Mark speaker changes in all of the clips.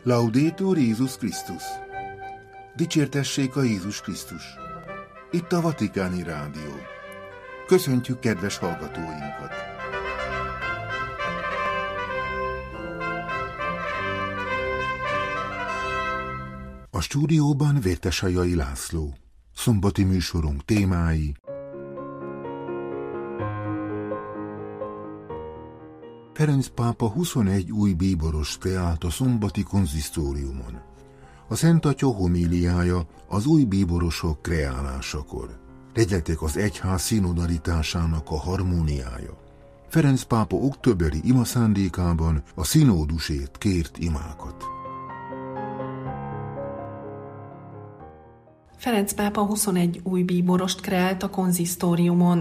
Speaker 1: Laudetur Jézus Krisztus! Dicsértessék a Jézus Krisztus! Itt a Vatikáni Rádió. Köszöntjük kedves hallgatóinkat! A stúdióban Vértesajai László. Szombati műsorunk témái: Ferenc pápa 21 új bíborost kreált a szombati konzisztóriumon. A Szent Atya homíliája az új bíborosok kreálásakor. Legyetek az egyház szinodalitásának a harmóniája. Ferenc pápa októberi imaszándékában a szinódusért kért imákat.
Speaker 2: Ferenc pápa 21 új bíborost kreált a konzisztóriumon.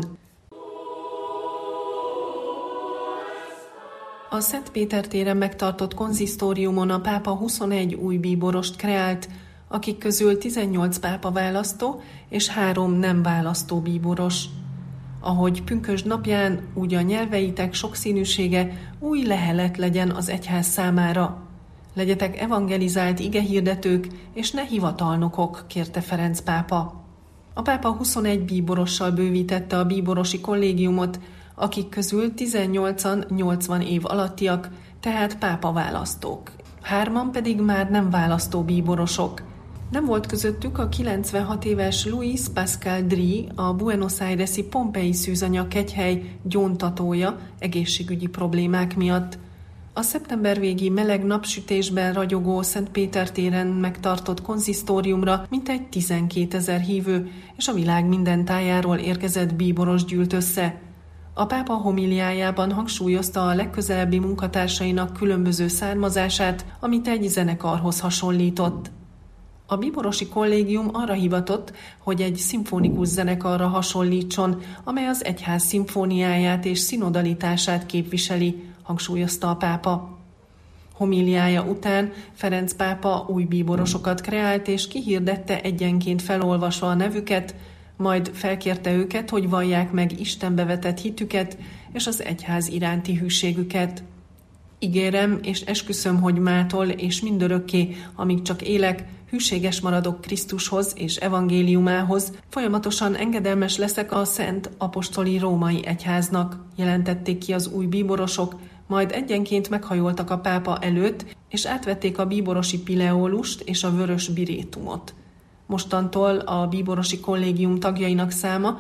Speaker 2: A Szent Péter téren megtartott konzisztóriumon a pápa 21 új bíborost kreált, akik közül 18 pápa választó és 3 nem választó bíboros. Ahogy pünkösd napján, úgy a nyelveitek sokszínűsége új lehelet legyen az egyház számára. Legyetek evangelizált igehirdetők, és ne hivatalnokok, kérte Ferenc pápa. A pápa 21 bíborossal bővítette a bíborosi kollégiumot, akik közül 18-an 80 év alattiak, tehát pápa választók. 3 pedig már nem választó bíborosok. Nem volt közöttük a 96 éves Luis Pascal Dri, a Buenos Aires-i Pompei szűzanya kegyhely gyóntatója egészségügyi problémák miatt. A szeptember végi meleg napsütésben ragyogó Szent Péter téren megtartott konzisztóriumra mintegy 12 000 hívő és a világ minden tájáról érkezett bíboros gyűlt össze. A pápa homíliájában hangsúlyozta a legközelebbi munkatársainak különböző származását, amit egy zenekarhoz hasonlított. A bíborosi kollégium arra hivatott, hogy egy szimfonikus zenekarra hasonlítson, amely az egyház szimfóniáját és szinodalitását képviseli, hangsúlyozta a pápa. Homíliája után Ferenc pápa új bíborosokat kreált és kihirdette egyenként felolvasva a nevüket, majd felkérte őket, hogy vallják meg Istenbe vetett hitüket és az egyház iránti hűségüket. Ígérem és esküszöm, hogy mától és mindörökké, amíg csak élek, hűséges maradok Krisztushoz és evangéliumához, folyamatosan engedelmes leszek a Szent Apostoli Római Egyháznak, jelentették ki az új bíborosok, majd egyenként meghajoltak a pápa előtt, és átvették a bíborosi pileólust és a vörös birétumot. Mostantól a bíborosi kollégium tagjainak száma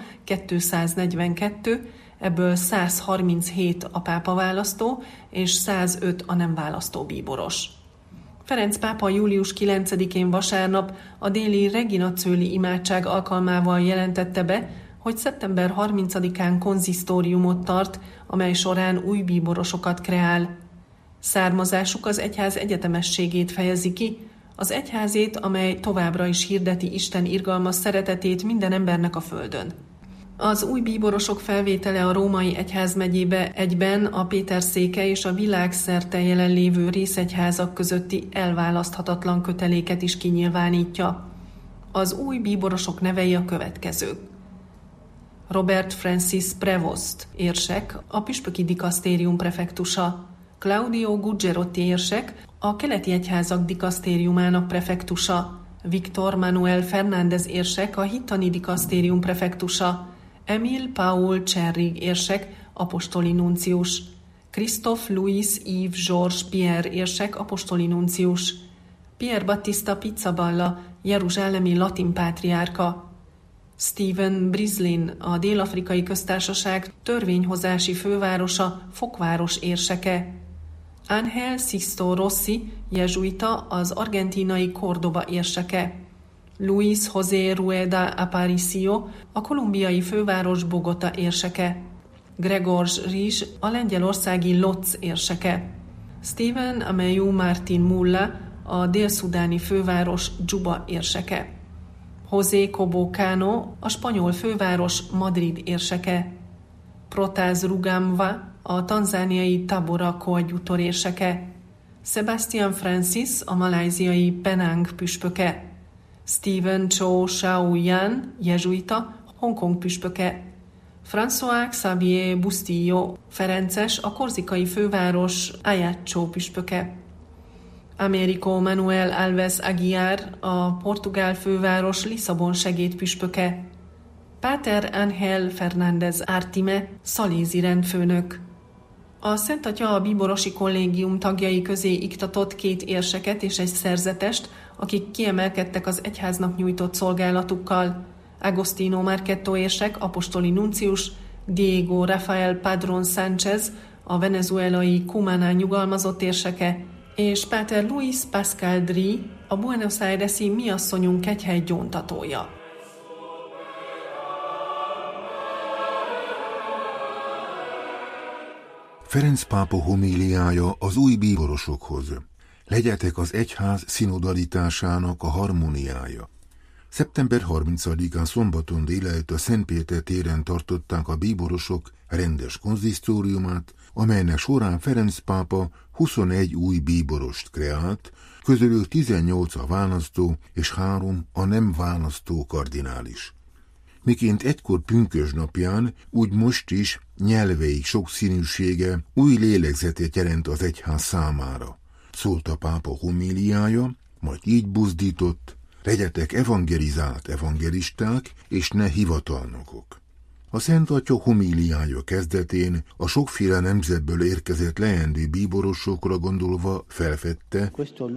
Speaker 2: 242, ebből 137 a pápa választó, és 105 a nem választó bíboros. Ferenc pápa július 9-én vasárnap a déli Regina Coeli imádság alkalmával jelentette be, hogy szeptember 30-án konzisztóriumot tart, amely során új bíborosokat kreál. Származásuk az egyház egyetemességét fejezi ki, az egyházét, amely továbbra is hirdeti Isten irgalmas szeretetét minden embernek a földön. Az új bíborosok felvétele a római egyházmegyébe egyben a Péterszéke és a világszerte jelenlévő részegyházak közötti elválaszthatatlan köteléket is kinyilvánítja. Az új bíborosok nevei a következők: Robert Francis Prevost érsek, a püspöki dikasztérium prefektusa; Claudio Gugerotti érsek, a keleti egyházak dikasztériumának prefektusa; Victor Manuel Fernández érsek, a hittani dikasztérium prefektusa; Emil Paul Cserrig érsek, apostoli nuncius; Christophe Louis Yves Georges Pierre érsek, apostoli nuncius; Pier Battista Pizzaballa, jeruzsálemi latin pátriárka; Stephen Brislin, a Dél-Afrikai Köztársaság törvényhozási fővárosa, fokváros érseke; Ángel Sisto Rossi, jezsuita, az argentínai Córdoba érseke; Luis José Rueda Aparicio, a kolumbiai főváros Bogota érseke; Gregors Rizs, a lengyelországi Lodz érseke; Steven Ameyu Martin Mulla, a dél-szudáni főváros Dzsuba érseke; José Cobo Cano, a spanyol főváros Madrid érseke; Protaz Rugambwa, a tanzániai Tabora koadjutor érseke; Sebastian Francis, a malajziai Penang püspöke; Stephen Chow Shao Yan, jezsuita, Hongkong püspöke; François Xavier Bustillo, ferences, a korzikai főváros Ajaccio püspöke; Américo Manuel Alves Aguiar, a portugál főváros Lisszabon segédpüspöke, Páter Ángel Fernández Ártime, szalézi rendfőnök. A Szent Atya a bíborosi kollégium tagjai közé iktatott 2 érseket és egy szerzetest, akik kiemelkedtek az egyháznak nyújtott szolgálatukkal. Agostino Marchetto érsek, apostoli nuncius, Diego Rafael Padrón Sánchez, a venezuelai Cumaná nyugalmazott érseke, és Páter Luis Pascal Dri, a Buenos Aires-i Mi Asszonyunk kegyhely gyóntatója.
Speaker 1: Ferenc pápa homíliája az új bíborosokhoz. Legyetek az egyház szinodalitásának a harmóniája. Szeptember 30-án szombaton délelőtt a Szent Péter téren tartották a bíborosok rendes konzisztóriumát, amelynek során Ferenc pápa 21 új bíborost kreált, közülük 18 a választó és 3 a nem választó kardinális. Miként egykor pünkösdnapján, úgy most is nyelveik sokszínűsége új lélegzetét jelent az egyház számára. Szólt a pápa homíliája, majd így buzdított: legyetek evangelizált evangelisták, és ne hivatalnokok. A Szent Atya homíliája kezdetén a sokféle nemzetből érkezett leendő bíborosokra gondolva felfedte,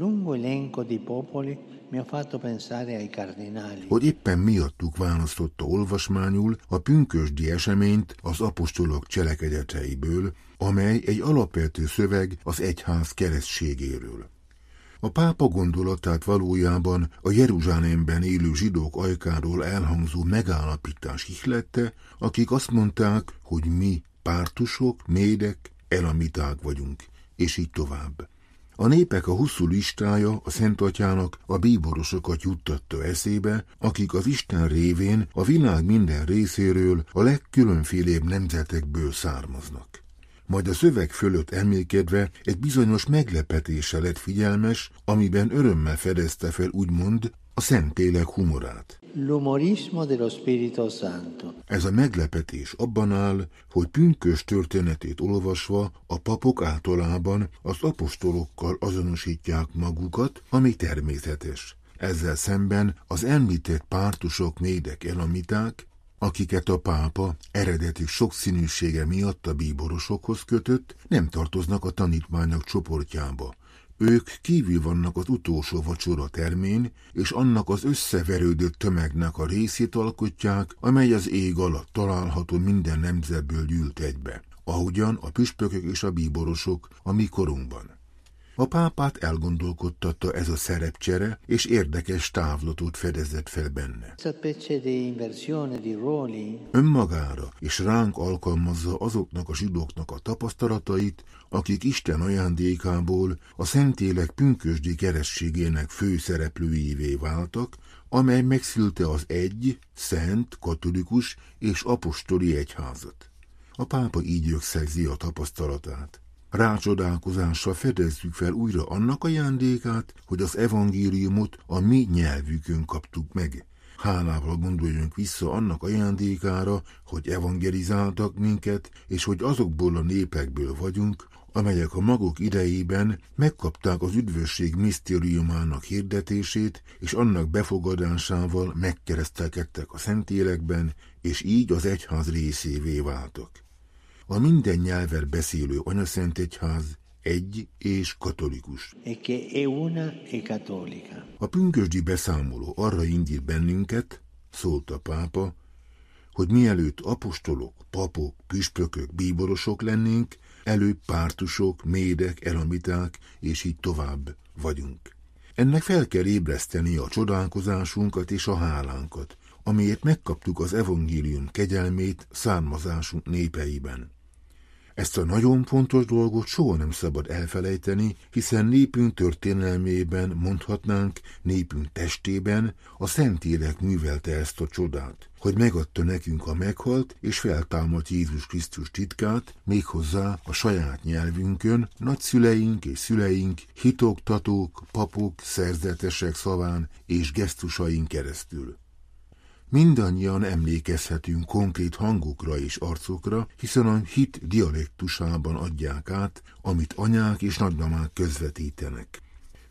Speaker 1: hogy éppen miattuk választotta olvasmányul a pünkösdi eseményt az apostolok cselekedeteiből, amely egy alapvető szöveg az egyház keresztségéről. A pápa gondolatát valójában a Jeruzsálemben élő zsidók ajkáról elhangzó megállapítás ihlette, akik azt mondták, hogy mi pártusok, médek, elamiták vagyunk, és így tovább. A népek a hosszú listája a Szent Atyának a bíborosokat juttatta eszébe, akik az Isten révén a világ minden részéről a legkülönfélébb nemzetekből származnak. Majd a szöveg fölött emlékedve egy bizonyos meglepetéssel lett figyelmes, amiben örömmel fedezte fel úgymond a Szentlélek humorát.
Speaker 3: L'umorismo dello Spirito Santo.
Speaker 1: Ez a meglepetés abban áll, hogy pünkösd történetét olvasva a papok általában az apostolokkal azonosítják magukat, ami természetes. Ezzel szemben az említett pártusok, médek, elamiták, akiket a pápa eredeti sokszínűsége miatt a bíborosokhoz kötött, nem tartoznak a tanítványok csoportjába. Ők kívül vannak az utolsó vacsora termén, és annak az összeverődött tömegnek a részét alkotják, amely az ég alatt található minden nemzetből gyűlt egybe, ahogyan a püspökök és a bíborosok a mi korunkban. A pápát elgondolkodtatta ez a szerepcsere, és érdekes távlatot fedezett fel benne. Önmagára és ránk alkalmazza azoknak a zsidóknak a tapasztalatait, akik Isten ajándékából a Szentlélek pünkösdi kerességének fő szereplőivé váltak, amely megszülte az egy, szent, katolikus és apostoli egyházat. A pápa így összegzi a tapasztalatát. Rácsodálkozással fedezzük fel újra annak ajándékát, hogy az evangéliumot a mi nyelvükön kaptuk meg. Hálával gondoljunk vissza annak ajándékára, hogy evangelizáltak minket, és hogy azokból a népekből vagyunk, amelyek a maguk idejében megkapták az üdvösség misztériumának hirdetését, és annak befogadásával megkeresztelkedtek a Szentlélekben, és így az egyház részévé váltak. A minden nyelven beszélő Anyaszent Egyház egy és katolikus. A pünkösdi beszámoló arra indít bennünket, szólt a pápa, hogy mielőtt apostolok, papok, püspökök, bíborosok lennénk, előbb pártusok, médek, elamiták, és így tovább vagyunk. Ennek fel kell ébreszteni a csodálkozásunkat és a hálánkat, amiért megkaptuk az evangélium kegyelmét származásunk népeiben. Ezt a nagyon fontos dolgot soha nem szabad elfelejteni, hiszen népünk történelmében, mondhatnánk, népünk testében a Szentlélek művelte ezt a csodát, hogy megadta nekünk a meghalt és feltámadt Jézus Krisztus titkát, méghozzá a saját nyelvünkön, nagyszüleink és szüleink, hitoktatók, papok, szerzetesek szaván és gesztusain keresztül. Mindannyian emlékezhetünk konkrét hangokra és arcokra, hiszen a hit dialektusában adják át, amit anyák és nagymamák közvetítenek.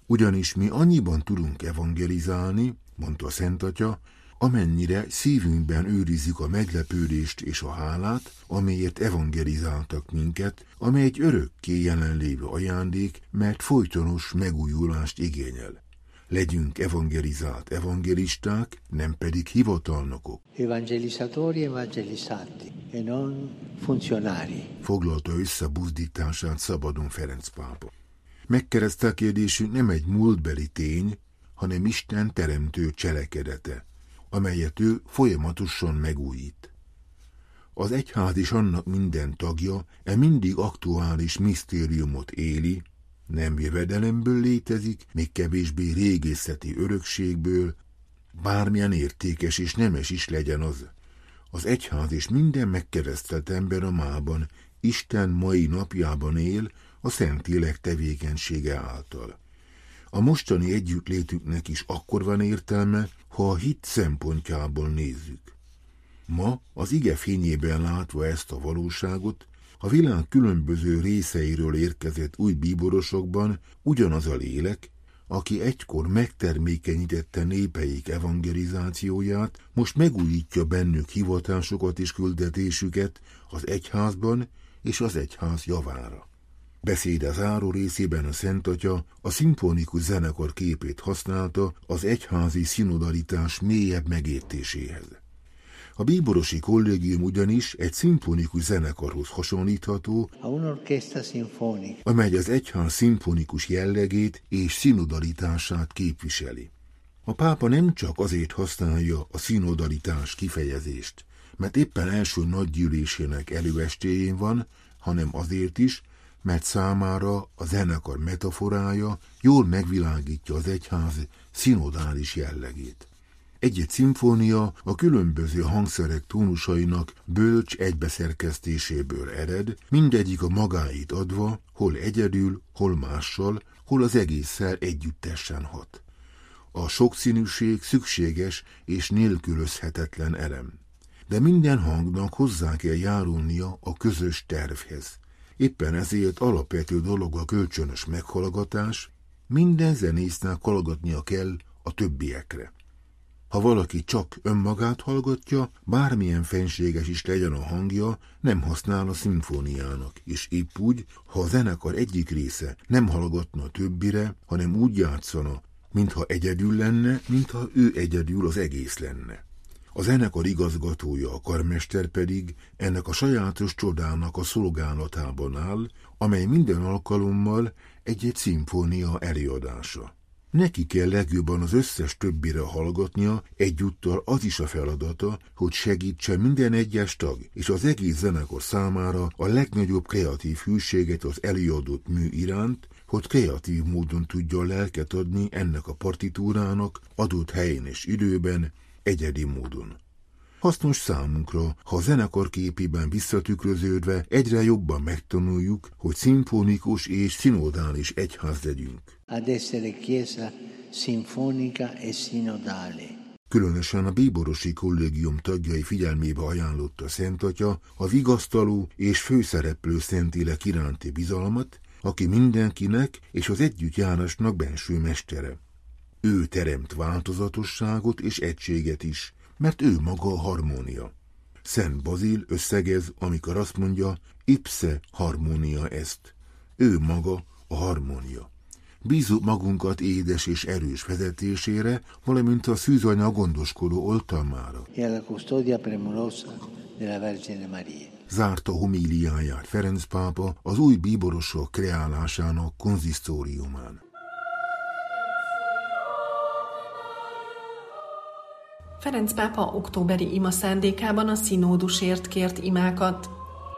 Speaker 1: Ugyanis mi annyiban tudunk evangelizálni, mondta a Szent Atya, amennyire szívünkben őrizzük a meglepődést és a hálát, amelyért evangelizáltak minket, amely egy örökké jelenlévő ajándék, mert folytonos megújulást igényel. Legyünk evangelizált evangelisták, nem pedig hivatalnokok.
Speaker 3: Evangelizatori evangelizzati, e non funzionari.
Speaker 1: Foglalta össze buzdítását szabadon Ferenc pápa. Megkeresztelkedésünk nem egy múltbeli tény, hanem Isten teremtő cselekedete, amelyet ő folyamatosan megújít. Az egyház és annak minden tagja mindig aktuális misztériumot éli, nem jövedelemből létezik, még kevésbé régészeti örökségből, bármilyen értékes és nemes is legyen az. Az egyház és minden megkeresztelt ember a mában, Isten mai napjában él a Szentlélek tevékenysége által. A mostani együttlétüknek is akkor van értelme, ha a hit szempontjából nézzük. Ma az ige fényében látva ezt a valóságot, a világ különböző részeiről érkezett új bíborosokban ugyanaz a lélek, aki egykor megtermékenyítette népeik evangelizációját, most megújítja bennük hivatásokat és küldetésüket az egyházban és az egyház javára. Beszéde záró részében a Szent Atya a szimfonikus zenekar képét használta az egyházi szinodalitás mélyebb megértéséhez. A bíborosi kollégium ugyanis egy szimfonikus zenekarhoz hasonlítható, amely az egyház szimfonikus jellegét és szinodalitását képviseli. A pápa nem csak azért használja a szinodalitás kifejezést, mert éppen első nagygyűlésének előestéjén van, hanem azért is, mert számára a zenekar metaforája jól megvilágítja az egyház szinodális jellegét. Egy-egy szimfónia a különböző hangszerek tónusainak bölcs egybeszerkesztéséből ered, mindegyik a magáit adva, hol egyedül, hol mással, hol az egésszel együttesen hat. A sokszínűség szükséges és nélkülözhetetlen elem. De minden hangnak hozzá kell járulnia a közös tervhez. Éppen ezért alapvető dolog a kölcsönös meghallgatás, minden zenésznek hallgatnia kell a többiekre. Ha valaki csak önmagát hallgatja, bármilyen fenséges is legyen a hangja, nem használ a szimfóniának, és épp úgy, ha a zenekar egyik része nem hallgatna a többire, hanem úgy játszana, mintha egyedül lenne, mintha ő egyedül az egész lenne. A zenekar igazgatója, a karmester pedig ennek a sajátos csodának a szolgálatában áll, amely minden alkalommal egy-egy szimfónia előadása. Neki kell legjobban az összes többire hallgatnia, egyúttal az is a feladata, hogy segítse minden egyes tag és az egész zenekar számára a legnagyobb kreatív hűséget az előadott mű iránt, hogy kreatív módon tudja lelket adni ennek a partitúrának adott helyen és időben, egyedi módon. Hasznos számunkra, ha a zenekar képében visszatükröződve egyre jobban megtanuljuk, hogy szimfonikus és szinodális egyház legyünk.
Speaker 3: Ad essere chiesa sinfonica e sinodale.
Speaker 1: Különösen a bíborosi kollégium tagjai figyelmébe ajánlotta a Szent Atya a vigasztaló és főszereplő Szentlélek iránti bizalmat, aki mindenkinek és az együttjárásnak benső mestere. Ő teremt változatosságot és egységet is, mert ő maga a harmónia. Szent Bazil összegez, amikor azt mondja, ipse harmonia est. Ő maga a harmónia. Bízzuk magunkat édes és erős vezetésére, valamint a szűzanya gondoskodó oltalmára. Zárta homíliáját Ferenc pápa az új bíborosok kreálásának konzisztóriumán.
Speaker 2: Ferenc pápa októberi ima szándékában a színódusért kért imákat.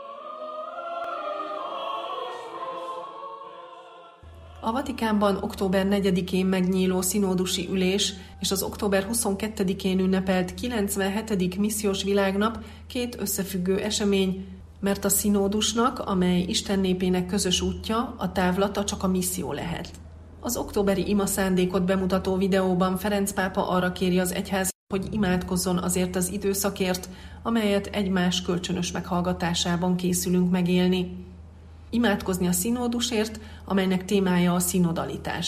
Speaker 2: A Vatikánban október 4-én megnyíló színódusi ülés és az október 22-én ünnepelt 97. missziós világnap két összefüggő esemény, mert a színódusnak, amely Isten népének közös útja, a távlata csak a misszió lehet. Az októberi ima szándékot bemutató videóban Ferenc pápa arra kéri az egyház, hogy imádkozzon azért az időszakért, amelyet egymás kölcsönös meghallgatásában készülünk megélni. Imádkozni a színódusért, amelynek témája a szinodalitás.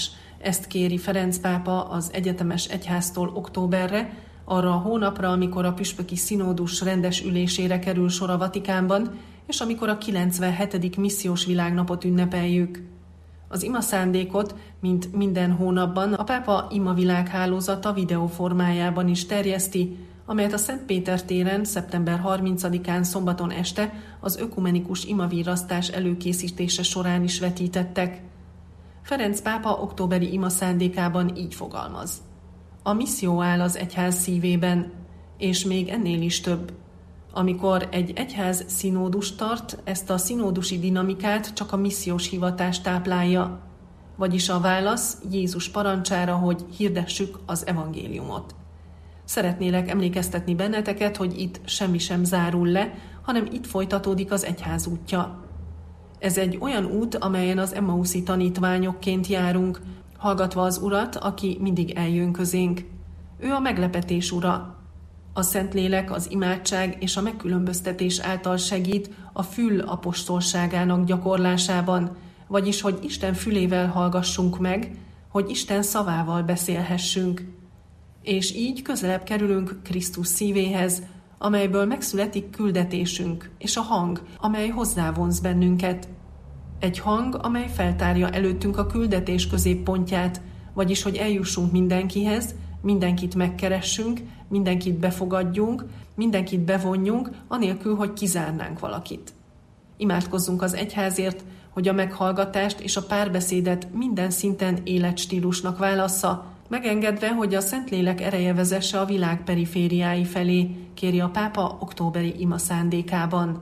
Speaker 2: Ezt kéri Ferenc pápa az egyetemes egyháztól októberre, arra a hónapra, amikor a püspöki színódus rendes ülésére kerül sor a Vatikánban, és amikor a 97. missziós világnapot ünnepeljük. Az ima szándékot, mint minden hónapban, a pápa ima világhálózata videó formájában is terjeszti, amelyet a Szent Péter téren szeptember 30-án szombaton este az ökumenikus imavírasztás előkészítése során is vetítettek. Ferenc pápa októberi ima szándékában így fogalmaz. A misszió áll az egyház szívében, és még ennél is több. Amikor egy egyház színódust tart, ezt a színódusi dinamikát csak a missziós hivatás táplálja, vagyis a válasz Jézus parancsára, hogy hirdessük az evangéliumot. Szeretnélek emlékeztetni benneteket, hogy itt semmi sem zárul le, hanem itt folytatódik az egyház útja. Ez egy olyan út, amelyen az Emmauszi tanítványokként járunk, hallgatva az Urat, aki mindig eljön közénk. Ő a meglepetés ura. A Szentlélek az imádság és a megkülönböztetés által segít a fül apostolságának gyakorlásában, vagyis hogy Isten fülével hallgassunk meg, hogy Isten szavával beszélhessünk. És így közelebb kerülünk Krisztus szívéhez, amelyből megszületik küldetésünk, és a hang, amely hozzávonz bennünket. Egy hang, amely feltárja előttünk a küldetés középpontját, vagyis hogy eljussunk mindenkihez, mindenkit megkeressünk, mindenkit befogadjunk, mindenkit bevonjunk, anélkül, hogy kizárnánk valakit. Imádkozzunk az egyházért, hogy a meghallgatást és a párbeszédet minden szinten életstílusnak válassza, megengedve, hogy a Szentlélek ereje vezesse a világ perifériái felé, kéri a pápa októberi ima szándékában.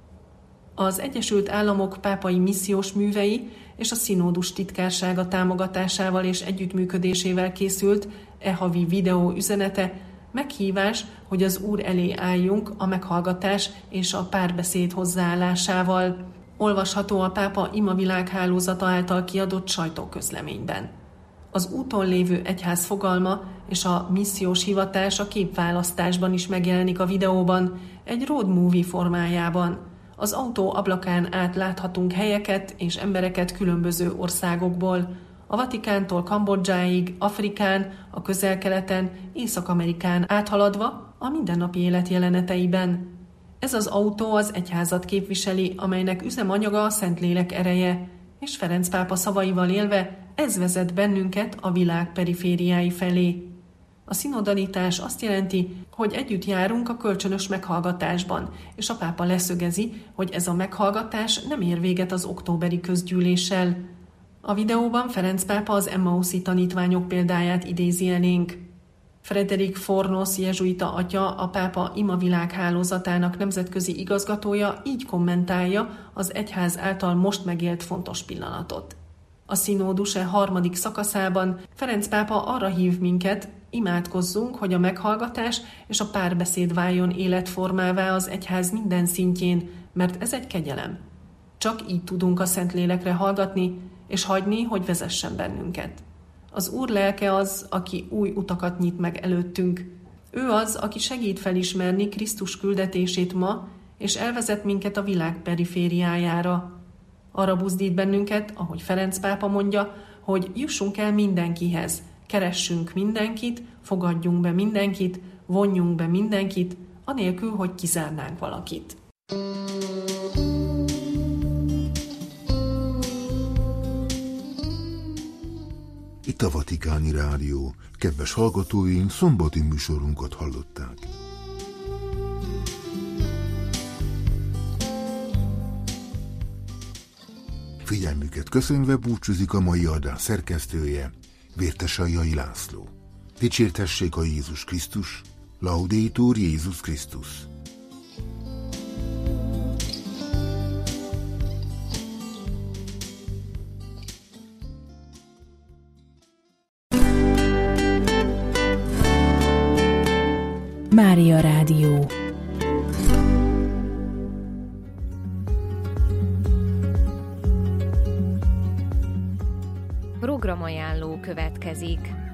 Speaker 2: Az Egyesült Államok pápai missziós művei és a színódus titkársága támogatásával és együttműködésével készült havi videó üzenete meghívás, hogy az Úr elé álljunk a meghallgatás és a párbeszéd hozzáállásával. Olvasható a pápa ima világhálózata által kiadott sajtóközleményben. Az úton lévő egyház fogalma és a missziós hivatás a képválasztásban is megjelenik a videóban, egy road movie formájában. Az autó ablakán át láthatunk helyeket és embereket különböző országokból, a Vatikántól Kambodzsáig, Afrikán, a Közel-Keleten, Észak-Amerikán áthaladva a mindennapi élet jeleneteiben. Ez az autó az egyházat képviseli, amelynek üzemanyaga a Szentlélek ereje, és Ferenc pápa szavaival élve ez vezet bennünket a világ perifériái felé. A szinodalitás azt jelenti, hogy együtt járunk a kölcsönös meghallgatásban, és a pápa leszögezi, hogy ez a meghallgatás nem ér véget az októberi közgyűléssel. A videóban Ferenc pápa az Emmauszi tanítványok példáját idézi elénk. Frederik Fornos jezsuita atya, a pápa ima világhálózatának nemzetközi igazgatója így kommentálja az egyház által most megélt fontos pillanatot. A színódus harmadik szakaszában Ferenc pápa arra hív minket, imádkozzunk, hogy a meghallgatás és a párbeszéd váljon életformává az egyház minden szintjén, mert ez egy kegyelem. Csak így tudunk a Szentlélekre hallgatni, és hagyni, hogy vezessen bennünket. Az Úr lelke az, aki új utakat nyit meg előttünk. Ő az, aki segít felismerni Krisztus küldetését ma, és elvezet minket a világ perifériájára. Arra buzdít bennünket, ahogy Ferenc pápa mondja, hogy jussunk el mindenkihez, keressünk mindenkit, fogadjunk be mindenkit, vonjunk be mindenkit, anélkül, hogy kizárnánk valakit.
Speaker 1: Itt a Vatikáni Rádió. Kedves hallgatóink, szombati műsorunkat hallották. Figyelmüket köszönve búcsúzik a mai adás szerkesztője, Vértesai László. Dicsértessék a Jézus Krisztus, Laudetur Jézus Krisztus.
Speaker 4: Mária Rádió. Programajánló következik.